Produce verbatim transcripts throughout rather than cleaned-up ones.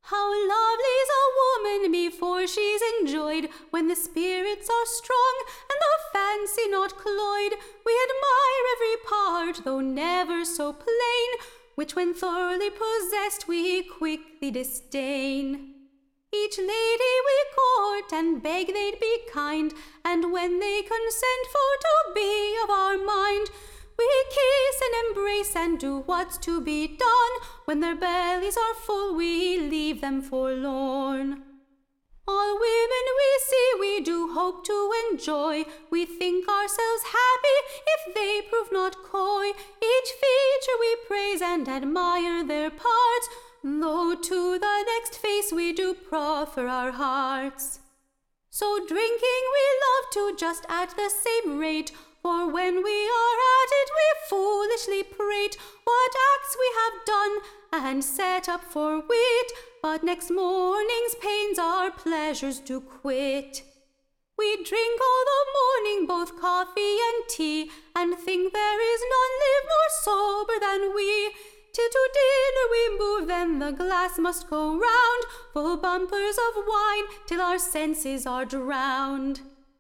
How lovely's a woman before she's enjoyed, when the spirits are strong and the fancy not cloyed. We admire every part, though never so plain, which when thoroughly possessed we quickly disdain. Each lady we court and beg they'd be kind, and when they consent for to be of our mind, we kiss and embrace and do what's to be done. When their bellies are full we leave them forlorn. All women we see we do hope to enjoy. We think ourselves happy if they prove not coy. Each feature we praise and admire their parts, though to the next face we do proffer our hearts. So drinking we love to just at the same rate, for when we are at it we foolishly prate what acts we have done and set up for wit, but next morning's pains our pleasures do quit. We drink all the morning both coffee and tea, and think there is none live more sober than we. Till to dinner we move, then the glass must go round, full bumpers of wine, till our senses are drowned.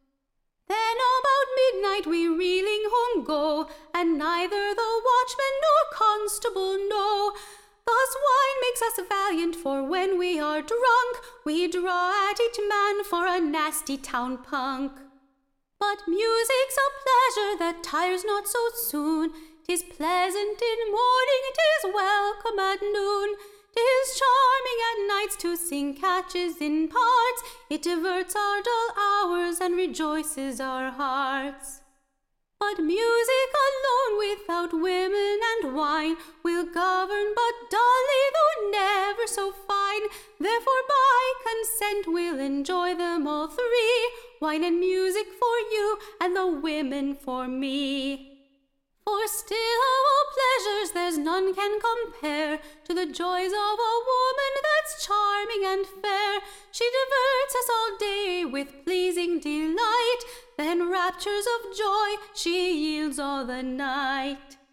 Then about midnight we reeling home go, and neither the watchman nor constable know. Thus wine makes us valiant, for when we are drunk, we draw at each man for a nasty town punk. But music's a pleasure that tires not so soon. 'Tis pleasant in morning, 'tis welcome at noon. 'Tis charming at nights to sing catches in parts. It diverts our dull hours and rejoices our hearts. But music alone without women and wine will govern but dully, though never so fine. Therefore by consent we'll enjoy them all three, wine and music for you and the women for me. For still of all pleasures there's none can compare to the joys of a woman that's charming and fair. She diverts us all day with pleasing delight, then raptures of joy she yields all the night.